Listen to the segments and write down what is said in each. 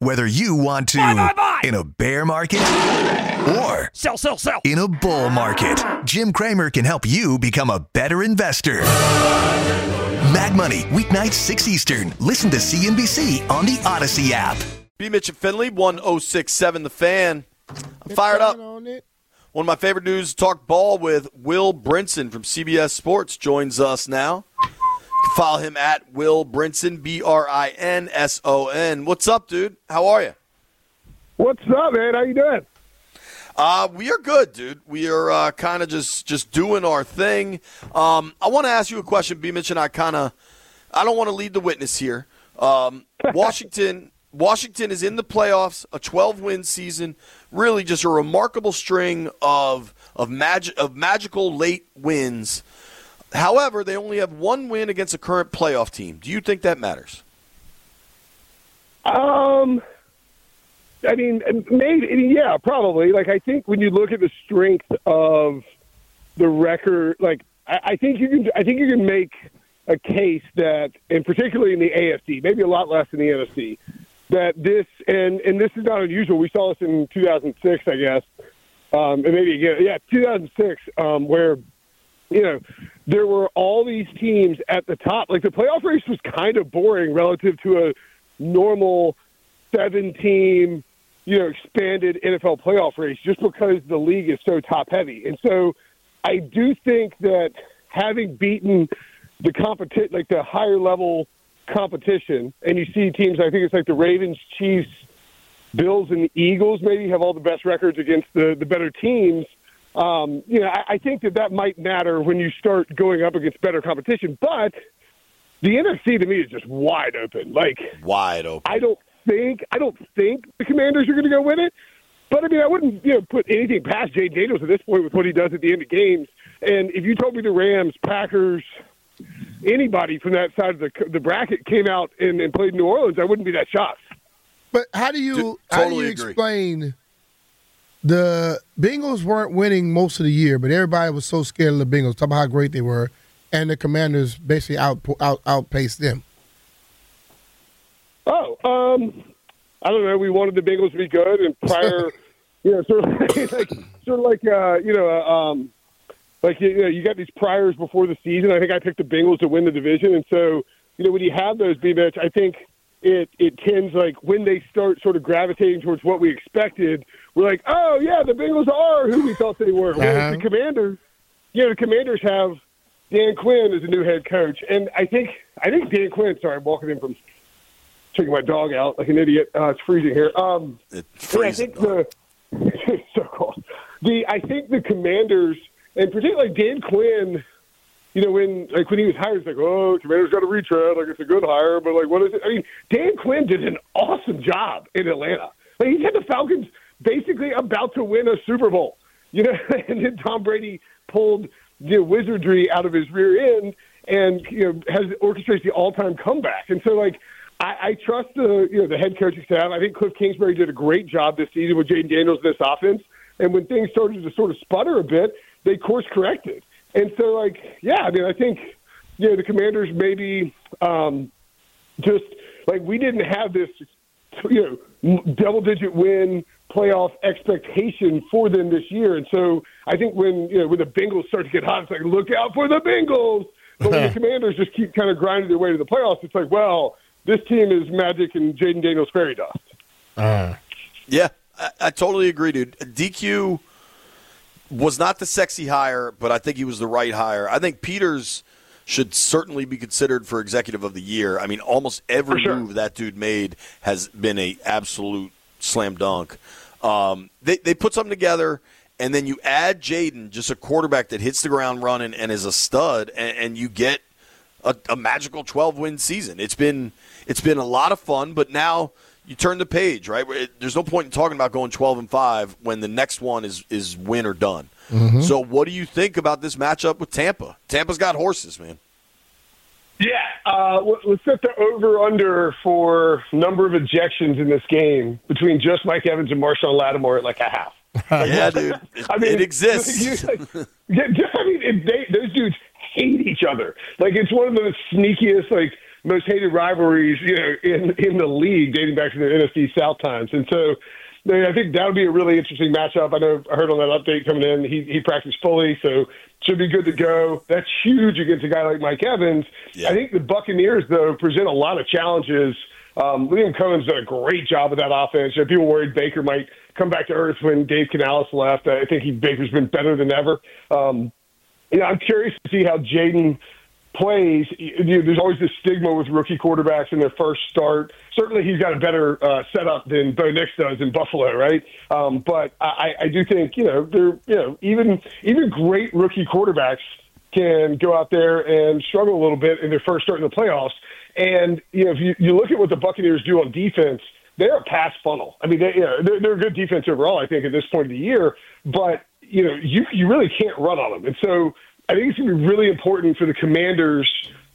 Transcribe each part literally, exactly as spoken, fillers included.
Whether you want to buy, buy, buy. in a bear market or sell, sell, sell. in a bull market, Jim Cramer can help you become a better investor. Mag Money, weeknights six Eastern. Listen to C N B C on the Odyssey app. B. Mitch and Finley, one oh six point seven The Fan. I'm fired up. One of my favorite news, talk ball with Will Brinson from C B S Sports joins us now. You can follow him at Will Brinson, B R I N S O N. What's up, dude? How are you? What's up, man? How you doing? Uh, we are good, dude. We are uh, kind of just, just doing our thing. Um, I want to ask you a question, B. Mitch, and I kind of – I don't want to lead the witness here. Um, Washington – Washington is in the playoffs, a twelve-win season, really just a remarkable string of of, magi- of magical late wins. However, they only have one win against a current playoff team. Do you think that matters? Um, I mean, maybe, yeah, probably. Like, I think when you look at the strength of the record, like, I, I think you can. I think you can make a case that, and particularly in the A F C, maybe a lot less in the N F C. That this, and, and this is not unusual. We saw this in two thousand six, I guess, um, and maybe again, yeah, two thousand six, um, where, you know, there were all these teams at the top. Like, the playoff race was kind of boring relative to a normal seven-team, you know, expanded N F L playoff race just because the league is so top-heavy. And so I do think that having beaten the competition, like the higher-level competition, and you see teams, I think it's like the Ravens, Chiefs, Bills, and the Eagles maybe have all the best records against the, the better teams. Um, you know, I, I think that that might matter when you start going up against better competition. But the N F C to me is just wide open. Like, wide open. I don't think I don't think the Commanders are going to go win it. But I mean, I wouldn't you know put anything past Jay Daniels at this point with what he does at the end of games. And if you told me the Rams, Packers, anybody from that side of the the bracket came out and, and played New Orleans, I wouldn't be that shocked. But how do you Dude, how totally do you agree. explain the Bengals weren't winning most of the year, but everybody was so scared of the Bengals, talking about how great they were, and the Commanders basically out, out outpaced them? Oh, um, I don't know. We wanted the Bengals to be good, and prior, you know, sort of like, like sort of like uh, you know. Uh, um, Like, you know, you got these priors before the season. I think I picked the Bengals to win the division. And so, you know, when you have those B-Mitch, I think it, it tends like when they start sort of gravitating towards what we expected, we're like, oh, yeah, the Bengals are who we thought they were. Whereas Uh-huh. the Commanders, you know, the Commanders have Dan Quinn as a new head coach. And I think I think Dan Quinn, sorry, I'm walking in from checking my dog out like an idiot. Uh, it's freezing here. Um, It's yeah, I freezing. think the it's so cold. The I think the Commanders, and particularly Dan Quinn, you know, when like when he was hired, it's like, oh, Commanders got to retread, like it's a good hire, but like, what is it? I mean, Dan Quinn did an awesome job in Atlanta. Like, he had the Falcons basically about to win a Super Bowl, you know, and then Tom Brady pulled the wizardry out of his rear end and, you know, has orchestrated the all-time comeback. And so, like, I, I trust the, you know, the head coaching staff. I think Cliff Kingsbury did a great job this season with Jaden Daniels in this offense. And when things started to sort of sputter a bit, they course corrected. And so, like, yeah, I mean, I think, you know, the Commanders maybe um, just, like, we didn't have this, you know, double-digit win playoff expectation for them this year. And so I think when, you know, when the Bengals start to get hot, it's like, look out for the Bengals. But when the Commanders just keep kind of grinding their way to the playoffs, it's like, well, this team is Magic and Jaden Daniels fairy dust. Uh, Yeah, I, I totally agree, dude. D Q was not the sexy hire, but I think he was the right hire. I think Peters should certainly be considered for executive of the year. I mean, almost every sure. move that dude made has been a absolute slam dunk. Um, they they put something together, and then you add Jaden, just a quarterback that hits the ground running and is a stud, and, and you get a, a magical twelve-win season. It's been it's been a lot of fun, but now you turn the page, right? It, there's no point in talking about going twelve and five when the next one is is win or done. Mm-hmm. So, what do you think about this matchup with Tampa? Tampa's got horses, man. Yeah, uh, let's set the over-under for number of ejections in this game between just Mike Evans and Marshawn Lattimore at like a half. Yeah, dude, it, I mean, it exists. Like, yeah, just, I mean, it, they, those dudes hate each other. Like, it's one of the sneakiest, like, most hated rivalries, you know, in, in the league dating back to the N F C South times. And so I think that would be a really interesting matchup. I know I heard on that update coming in, he, he practiced fully, so should be good to go. That's huge against a guy like Mike Evans. Yeah. I think the Buccaneers, though, present a lot of challenges. Um, Liam Cohen's done a great job with that offense. You know, people worried Baker might come back to earth when Dave Canales left. I think he, Baker's been better than ever. Um, you know, I'm curious to see how Jaden plays. You know, there's always this stigma with rookie quarterbacks in their first start. Certainly he's got a better uh, setup than Bo Nix does in Buffalo, right? Um, but I, I do think, you know, they're, you know, even even great rookie quarterbacks can go out there and struggle a little bit in their first start in the playoffs. And, you know, if you, you look at what the Buccaneers do on defense, they're a pass funnel. I mean, they, you know, they're, they're a good defense overall, I think, at this point of the year. But, you know, you, you really can't run on them. And so I think it's going to be really important for the Commanders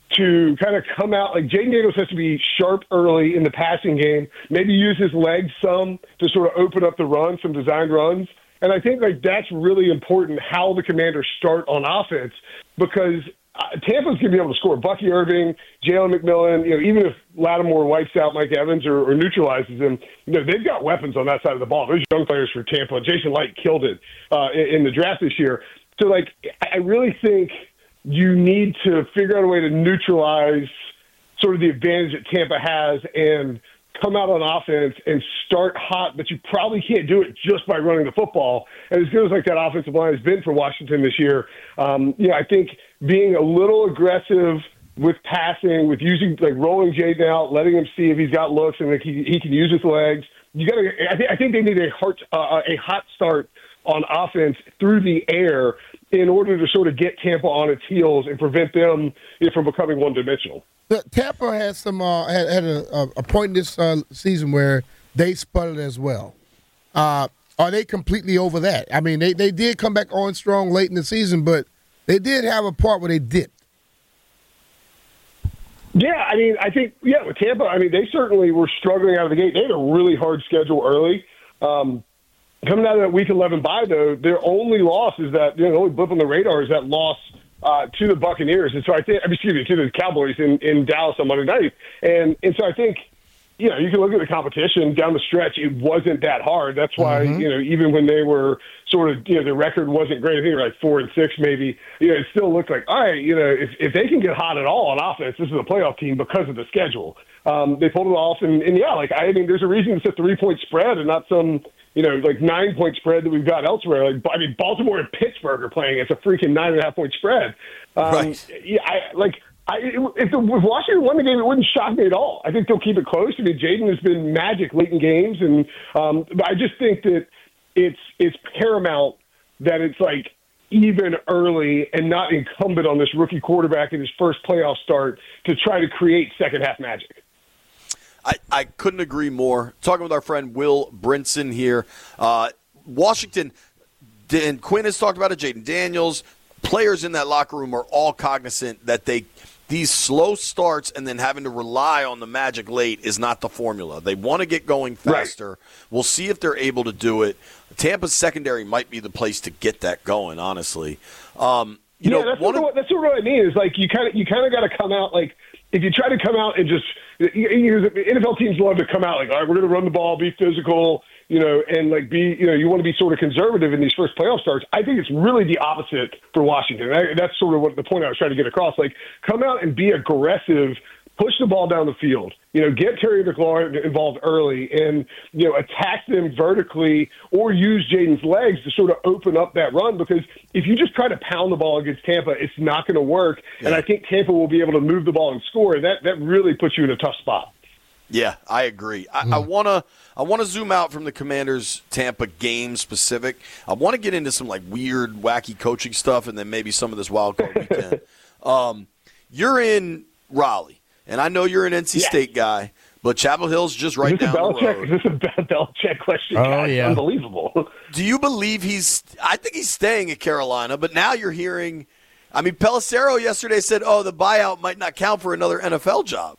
to kind of come out. Like, Jaden Daniels has to be sharp early in the passing game, maybe use his legs some to sort of open up the run, some designed runs. And I think, like, that's really important, how the Commanders start on offense, because uh, Tampa's going to be able to score. Bucky Irving, Jalen McMillan, you know, even if Lattimore wipes out Mike Evans or, or neutralizes him, you know, they've got weapons on that side of the ball. Those young players for Tampa. Jason Light killed it uh, in, in the draft this year. So, like, I really think you need to figure out a way to neutralize sort of the advantage that Tampa has and come out on offense and start hot, but you probably can't do it just by running the football. And as good as like that offensive line has been for Washington this year, um, you know, I think being a little aggressive with passing, with using like rolling Jaden out, letting him see if he's got looks and like he, he can use his legs. You got to. I, th- I think they need a heart, uh, a hot start on offense through the air in order to sort of get Tampa on its heels and prevent them, you know, from becoming one-dimensional. The, Tampa has some uh, had, had a, a point this uh, season where they sputtered as well. Uh, are they completely over that? I mean, they, they did come back on strong late in the season, but they did have a part where they dipped. Yeah, I mean, I think, yeah, with Tampa, I mean, they certainly were struggling out of the gate. They had a really hard schedule early. Um, coming out of that week eleven bye, though, their only loss is that, you know, the only blip on the radar is that loss uh, to the Buccaneers. And so I think, excuse me, to the Cowboys in, in Dallas on Monday night. And, and so I think, you know, you can look at the competition down the stretch. It wasn't that hard. That's why, mm-hmm. you know, even when they were sort of, you know, the record wasn't great. I think they were like four and six maybe. You know, it still looked like, all right, you know, if, if they can get hot at all on offense, this is a playoff team because of the schedule. Um, they pulled it off. And, and yeah, like, I mean, there's a reason it's a three-point spread and not some, you know, like nine-point spread that we've got elsewhere. Like, I mean, Baltimore and Pittsburgh are playing. It's a freaking nine-and-a-half-point spread. Um, right. Yeah, I, like, I, if, the, if Washington won the game, it wouldn't shock me at all. I think they'll keep it close. I mean, Jaden has been magic late in games, and um, but I just think that it's it's paramount that it's like even early and not incumbent on this rookie quarterback in his first playoff start to try to create second-half magic. I, I couldn't agree more. Talking with our friend Will Brinson here. Uh, Washington, and Quinn has talked about it, Jaden Daniels. Players in that locker room are all cognizant that they these slow starts and then having to rely on the magic late is not the formula. They want to get going faster. Right. We'll see if they're able to do it. Tampa's secondary might be the place to get that going, honestly. Um, you yeah, know, that's, one what, of, that's what I mean is like you kind of you kind of got to come out like if you try to come out and just you, you, N F L teams love to come out like, all right, we're going to run the ball, be physical, you know, and like be, you know, you want to be sort of conservative in these first playoff starts. I think it's really the opposite for Washington. I, that's sort of what the point I was trying to get across. Like, come out and be aggressive, push the ball down the field, you know, get Terry McLaurin involved early and, you know, attack them vertically or use Jaden's legs to sort of open up that run because if you just try to pound the ball against Tampa, it's not going to work. Yeah. And I think Tampa will be able to move the ball and score, and that, that really puts you in a tough spot. Yeah, I agree. I, mm. I wanna I wanna zoom out from the Commanders Tampa game specific. I want to get into some like weird, wacky coaching stuff, and then maybe some of this wild card weekend. um, you're in Raleigh, and I know you're an N C yeah. State guy, but Chapel Hill's just right down the road. Is this a Belichick question? Oh God, yeah, unbelievable. Do you believe he's? I think he's staying at Carolina, but now you're hearing. I mean, Pelissero yesterday said, "Oh, the buyout might not count for another N F L job."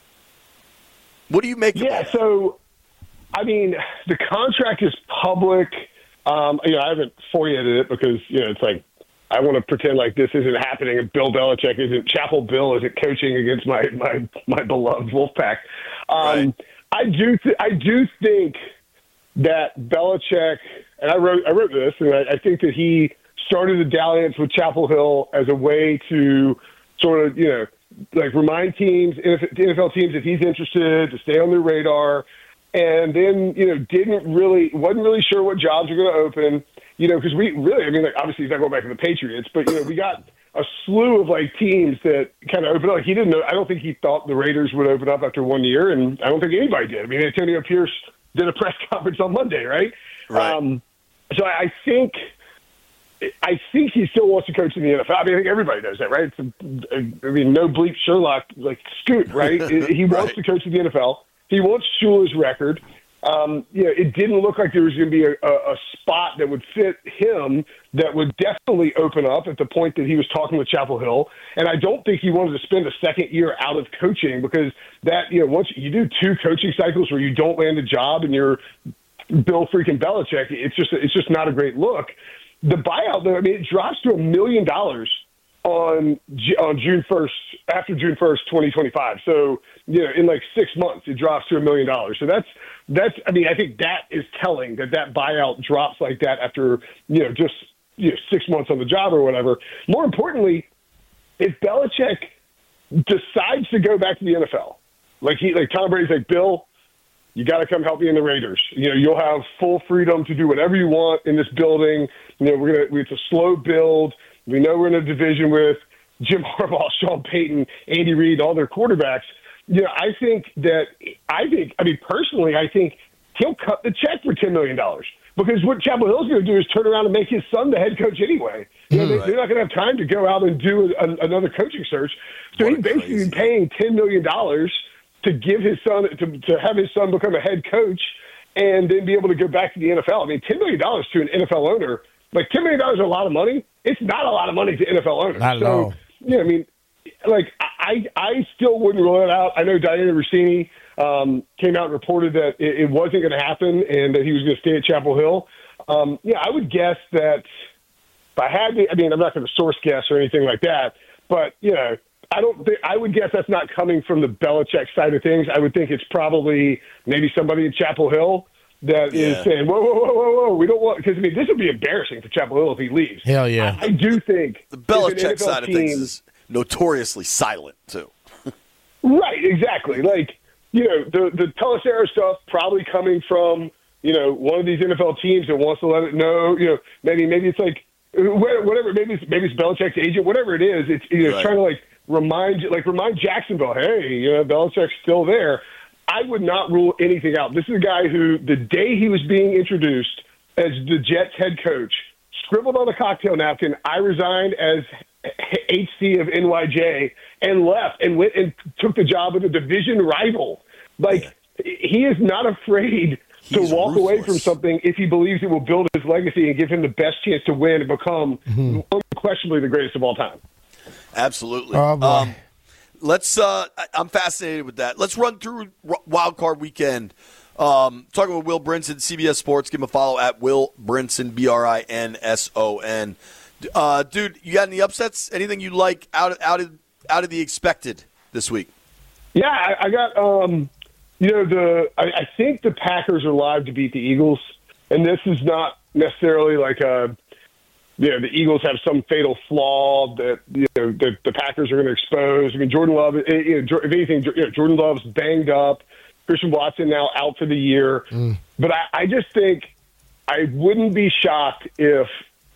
What do you make of yeah, that? So, I mean, the contract is public. Um, you know, I haven't four-yeted it because, you know, it's like I want to pretend like this isn't happening and Bill Belichick isn't, Chapel Bill isn't coaching against my, my, my beloved Wolfpack. Um, right. I do, th- I do think that Belichick, and I wrote, I wrote this, and I, I think that he started a dalliance with Chapel Hill as a way to sort of, you know, like remind teams, N F L teams, if he's interested, to stay on their radar. And then, you know, didn't really, wasn't really sure what jobs are going to open, you know, because we really, I mean, like, obviously he's not going back to the Patriots, but, you know, we got a slew of, like, teams that kind of opened up. Like, he didn't know, I don't think he thought the Raiders would open up after one year, and I don't think anybody did. I mean, Antonio Pierce did a press conference on Monday, right? Right. Um, so I think, I think he still wants to coach in the N F L. I mean, I think everybody knows that, right? It's a, I mean, no bleep Sherlock, like, scoop, right? He wants Right. to coach in the N F L. He wants Shula's record. Um, you know, it didn't look like there was going to be a, a, a spot that would fit him that would definitely open up at the point that he was talking with Chapel Hill. And I don't think he wanted to spend a second year out of coaching because that, you know, once you do two coaching cycles where you don't land a job and you're Bill freaking Belichick, it's just, it's just not a great look. The buyout, though, I mean, it drops to a million dollars on on June first, after June first, twenty twenty-five. So, you know, in like six months, it drops to a million dollars. So that's, that's, I mean, I think that is telling that that buyout drops like that after, you know, just, you know, six months on the job or whatever. More importantly, if Belichick decides to go back to the N F L, like he, like Tom Brady's like, Bill, you got to come help me in the Raiders. You know, you'll have full freedom to do whatever you want in this building. You know, we're gonna, it's a slow build. We know we're in a division with Jim Harbaugh, Sean Payton, Andy Reid, all their quarterbacks. You know, I think that, I think, I mean, personally, I think he'll cut the check for ten million dollars because what Chapel Hill's going to do is turn around and make his son the head coach anyway. You know, they, Right. they're not going to have time to go out and do a, another coaching search. So What he's a basically crazy- paying ten million dollars to give his son, to, to have his son become a head coach and then be able to go back to the N F L. I mean, ten million dollars to an N F L owner, like ten million dollars is a lot of money. It's not a lot of money to N F L owners. Not at so, all. you know, I mean, like, I, I still wouldn't rule it out. I know Diana Rossini um, came out and reported that it, it wasn't going to happen and that he was going to stay at Chapel Hill. Um, yeah, I would guess that if I had to, I mean, I'm not going to source guess or anything like that, but, you know, I don't think, I would guess that's not coming from the Belichick side of things. I would think it's probably maybe somebody in Chapel Hill that Yeah. is saying, whoa, whoa, whoa, whoa, whoa, we don't want, because, I mean, this would be embarrassing for Chapel Hill if he leaves. Hell yeah. I, I do think The if an Belichick N F L side of team- things is notoriously silent, too. Right, exactly. Like, you know, the the Pelissero stuff probably coming from, you know, one of these N F L teams that wants to let it know, you know, maybe maybe it's like whatever, maybe it's maybe it's Belichick's agent, whatever it is, it's you know Right. trying to like remind like remind Jacksonville, hey, you know, Belichick's still there. I would not rule anything out. This is a guy who the day he was being introduced as the Jets head coach, scribbled on a cocktail napkin, I resigned as H C of N Y J and left and went and took the job of a division rival. Like, he is not afraid to He's walk away from ruthless. something if he believes it will build his legacy and give him the best chance to win and become unquestionably the greatest of all time. Absolutely. Oh, boy. Um, let's. Uh, I- I'm fascinated with that. Let's run through R- Wild Card Weekend. Um, talking with Will Brinson, C B S Sports. Give him a follow at Will Brinson, B R I N S O N. Uh, dude, you got any upsets? Anything you like out out of out of the expected this week? Yeah, I, I got, um, you know, the I, I think the Packers are live to beat the Eagles, and this is not necessarily like a, you know, the Eagles have some fatal flaw that, you know, the, the Packers are going to expose. I mean, Jordan Love, you know, if anything, you know, Jordan Love's banged up. Christian Watson now out for the year. Mm. But I, I just think I wouldn't be shocked if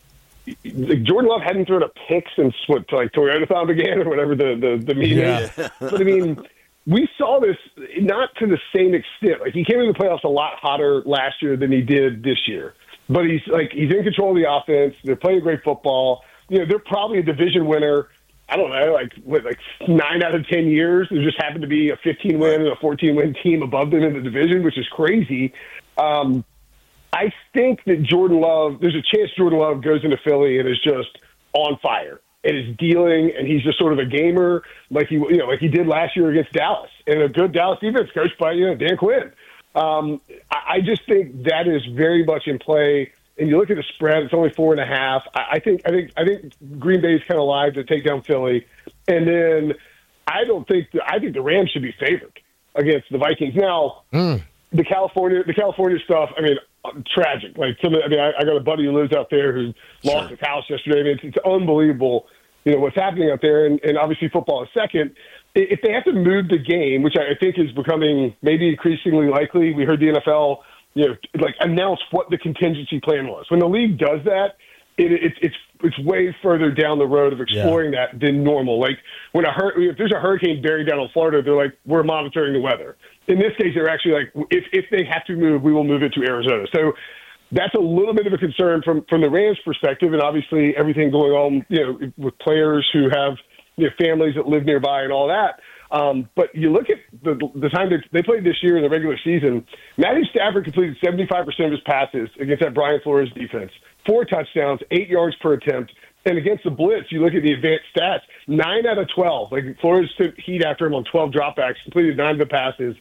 like Jordan Love hadn't thrown a pick since what, like Toyotathon began or whatever the, the, the meeting Yeah. is. But I mean, we saw this not to the same extent. Like he came into the playoffs a lot hotter last year than he did this year. But he's like he's in control of the offense. They're playing great football. You know, they're probably a division winner. I don't know, like what, like nine out of ten years. There just happened to be a fifteen win and a fourteen win team above them in the division, which is crazy. Um, I think that Jordan Love, there's a chance Jordan Love goes into Philly and is just on fire and is dealing, and he's just sort of a gamer like he, you know, like he did last year against Dallas, and a good Dallas defense coached by you know Dan Quinn. Um, I, I just think that is very much in play and you look at the spread, it's only four and a half. I, I think I think I think Green Bay's kind of live to take down Philly, and then I don't think the, I think the Rams should be favored against the Vikings. Now, mm. the California the California stuff, I mean, tragic. Like some, I mean, I, I got a buddy who lives out there who sure. lost his house yesterday. I mean, it's, it's unbelievable, you know, what's happening out there, and, and obviously football is second. If they have to move the game, which I think is becoming maybe increasingly likely, we heard the N F L, you know, like announce what the contingency plan was. When the league does that, it, it, it's it's way further down the road of exploring yeah. that than normal. Like when a hur- if there's a hurricane bearing down on Florida, they're like, we're monitoring the weather. In this case, they're actually like, if if they have to move, we will move it to Arizona. So that's a little bit of a concern from from the Rams' perspective, and obviously everything going on, you know, with players who have, you know, families that live nearby and all that. Um, but you look at the, the time they, they played this year in the regular season, Matthew Stafford completed seventy-five percent of his passes against that Brian Flores defense. Four touchdowns, eight yards per attempt. And against the blitz, you look at the advanced stats, nine out of twelve. Like Flores took heat after him on twelve dropbacks, completed nine of the passes.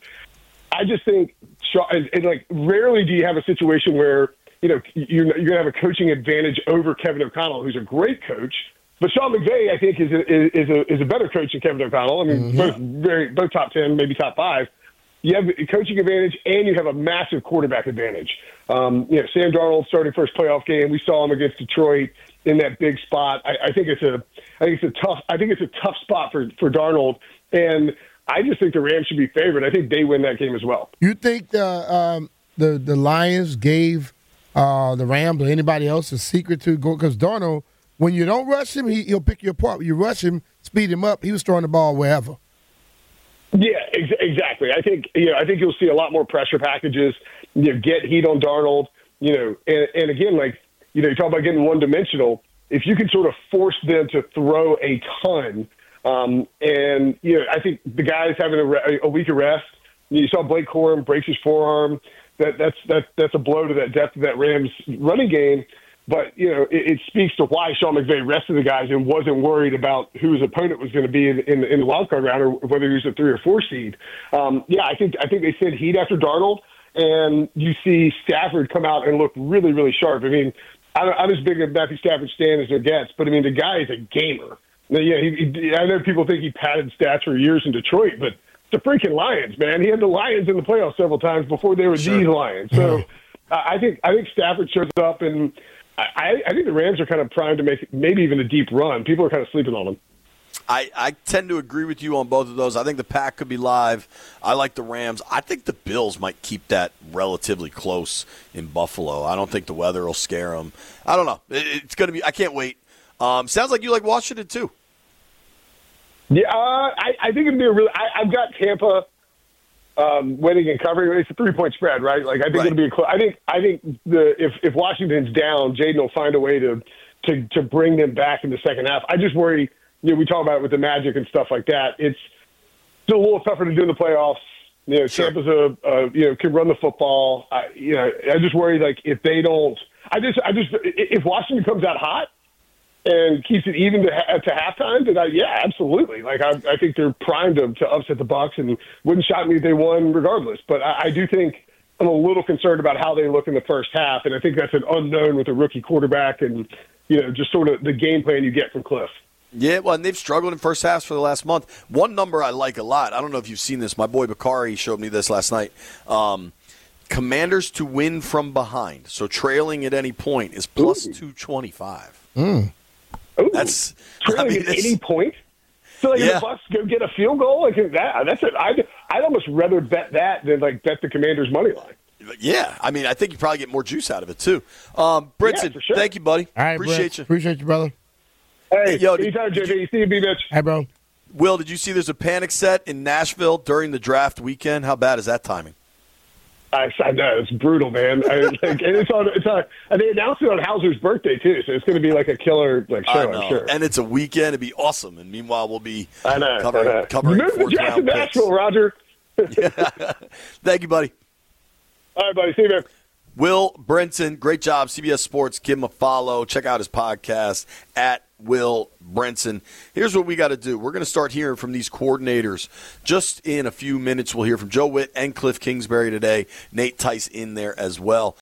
I just think, and, and like, rarely do you have a situation where, you know, you're, you're going to have a coaching advantage over Kevin O'Connell, who's a great coach. But Sean McVay, I think, is a, is a is a better coach than Kevin O'Connell. I mean, mm-hmm. both very both top ten, maybe top five. You have a coaching advantage, and you have a massive quarterback advantage. Um, you know, Sam Darnold started first playoff game. We saw him against Detroit in that big spot. I, I think it's a I think it's a tough I think it's a tough spot for for Darnold, and I just think the Rams should be favored. I think they win that game as well. You think the um, the the Lions gave uh, the Rams or anybody else a secret to go, because Darnold, when you don't rush him, he, he'll pick you apart. When you rush him, speed him up, he was throwing the ball wherever. Yeah, ex- exactly. I think you know. I think you'll see a lot more pressure packages. You know, get heat on Darnold. You know, and, and again, like you know, you talk about getting one dimensional. If you can sort of force them to throw a ton, um, and you know, I think the guy's having a, re- a week of rest. You saw Blake Corum breaks his forearm. That that's that that's a blow to that depth of that Rams running game. But, you know, it, it speaks to why Sean McVay rested the guys and wasn't worried about who his opponent was going to be in, in, in the wild card round, or whether he was a three or four seed. Um, yeah, I think I think they sent heat after Darnold, and you see Stafford come out and look really, really sharp. I mean, I'm, I'm as big a Matthew Stafford stan as there gets, but, I mean, the guy is a gamer. Now, yeah, he, he, I know people think he padded stats for years in Detroit, but the freaking Lions, man. He had the Lions in the playoffs several times before they were sure. these Lions. So uh, I think I think Stafford shows up, and I, I think the Rams are kind of primed to make maybe even a deep run. People are kind of sleeping on them. I, I tend to agree with you on both of those. I think the Pack could be live. I like the Rams. I think the Bills might keep that relatively close in Buffalo. I don't think the weather will scare them. I don't know. It, it's going to be – I can't wait. Um, sounds like you like Washington too. Yeah, uh, I, I think it'd be a really – I've got Tampa – Um, winning and covering, it's a three-point spread, right? Like I think right. it'll be a close. I think I think the if if Washington's down, Jaden will find a way to to to bring them back in the second half. I just worry. You know, we talk about it with the Magic and stuff like that. It's still a little tougher to do in the playoffs. You know, sure. Tampa's a, a you know can run the football. I, you know, I just worry like if they don't. I just I just if Washington comes out hot and keeps it even to, to halftime, then I, yeah, absolutely. Like I, I think they're primed to, to upset the Bucs, and wouldn't shock me if they won regardless. But I, I do think I'm a little concerned about how they look in the first half, and I think that's an unknown with a rookie quarterback, and you know, just sort of the game plan you get from Cliff. Yeah, well, and they've struggled in first halves for the last month. One number I like a lot. I don't know if you've seen this. My boy Bakari showed me this last night. Um, Commanders to win from behind, so trailing at any point, is plus two twenty-five. Mm. Ooh, that's trailing I mean, at any point. So like yeah. if the Bucs go get a field goal, like that, that's it. I'd I'd almost rather bet that than like bet the Commanders money line. Yeah, I mean, I think you probably get more juice out of it too. Um, Brinson, yeah, sure. thank you, buddy. All right, appreciate Brett. you. Appreciate you, brother. Hey, yo, anytime, J B. See you, B-Mitch. Hey, bro. Will, did you see there's a panic set in Nashville during the draft weekend? How bad is that timing? I, I know it's brutal, man. I, like, and it's on. It's on. And they announced it on Hauser's birthday too, so it's going to be like a killer like show. I'm sure. And it's a weekend; it'd be awesome. And meanwhile, we'll be I know, covering, I know. covering Move fourth to Jackson, round picks. Nashville, Roger. Yeah. Thank you, buddy. All right, buddy. See you, man. Will Brinson, great job, C B S Sports. Give him a follow. Check out his podcast at Will Brinson. Here's what we got to do. We're going to start hearing from these coordinators. Just in a few minutes, we'll hear from Joe Witt and Cliff Kingsbury today. Nate Tice in there as well.